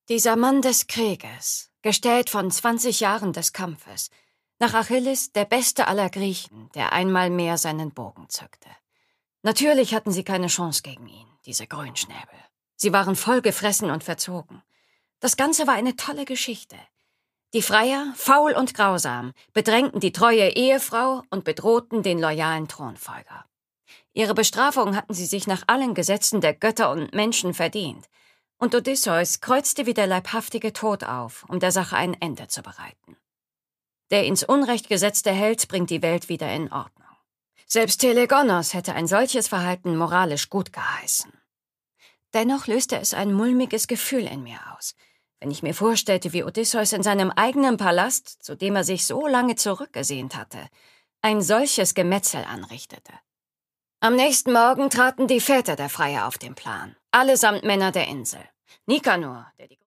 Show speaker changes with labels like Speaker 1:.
Speaker 1: Dieser Mann des Krieges, gestählt von 20 Jahren des Kampfes, nach Achilles der beste aller Griechen, der einmal mehr seinen Bogen zückte. Natürlich hatten sie keine Chance gegen ihn, diese Grünschnäbel. Sie waren vollgefressen und verzogen. Das Ganze war eine tolle Geschichte. Die Freier, faul und grausam, bedrängten die treue Ehefrau und bedrohten den loyalen Thronfolger. Ihre Bestrafung hatten sie sich nach allen Gesetzen der Götter und Menschen verdient. Und Odysseus kreuzte wie der leibhaftige Tod auf, um der Sache ein Ende zu bereiten. Der ins Unrecht gesetzte Held bringt die Welt wieder in Ordnung. Selbst Telegonos hätte ein solches Verhalten moralisch gut geheißen. Dennoch löste es ein mulmiges Gefühl in mir aus, wenn ich mir vorstellte, wie Odysseus in seinem eigenen Palast, zu dem er sich so lange zurückgesehnt hatte, ein solches Gemetzel anrichtete. Am nächsten Morgen traten die Väter der Freier auf den Plan, allesamt Männer der Insel. Nikanor, der die